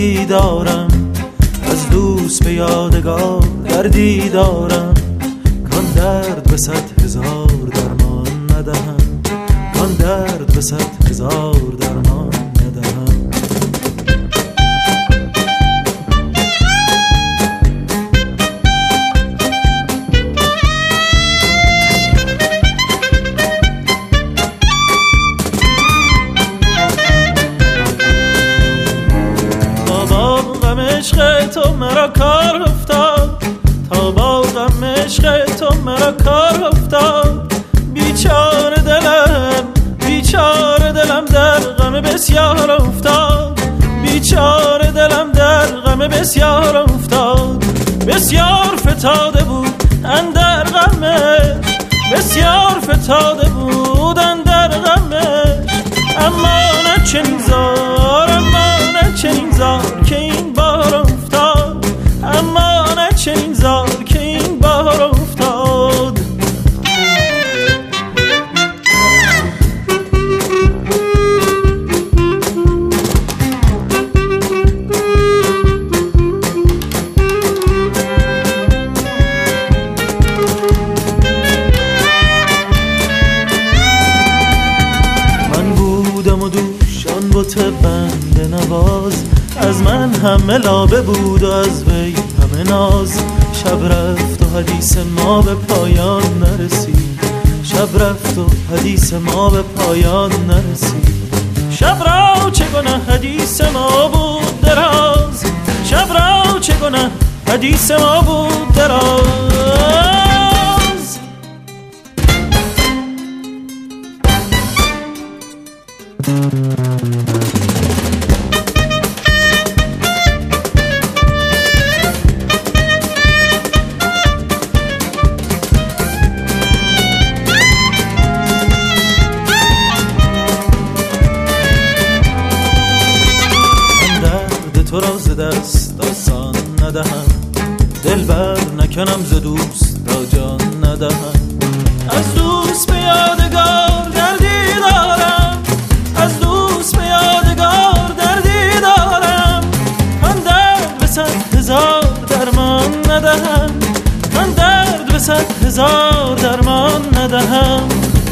دردی دارم، از دوست به یادگار دردی دارم، کان درد به 100,000 درمان ندهم، کان درد به 100,000 درمان ندهم. عشق تو مرا کار افتاد، تا با غم عشق تو مرا کار افتاد. بیچاره دلم در غم بسیار افتاد، بیچاره دلم در غم بسیار افتاد. بسیار فتاده بود اندر غمش، بسیار فتاده بود اندر غمش. اما نه چنین زار، اما نه چنین زار که این بار افتاد، اما نه چنین زار که این بار افتاد. من بودم و دوشان بت بنده نواز، از من همه لابه بود و از وی همه ناز. شب رفت و حدیث ما به پایان نرسید، شب رفت و حدیث ما به پایان نرسید. شب را چه گناه حدیث ما بود دراز، شب را چه گناه حدیث ما بود دراز. تو را ز دست آسان ندهم، دل بر نکنم ز دوست را جان ندهم. از دوست به یادگار دردی دارم، از دوست به یادگار دردی دارم. کان درد به 100,000 درمان ندهم، کان درد به 100,000 درمان ندهم.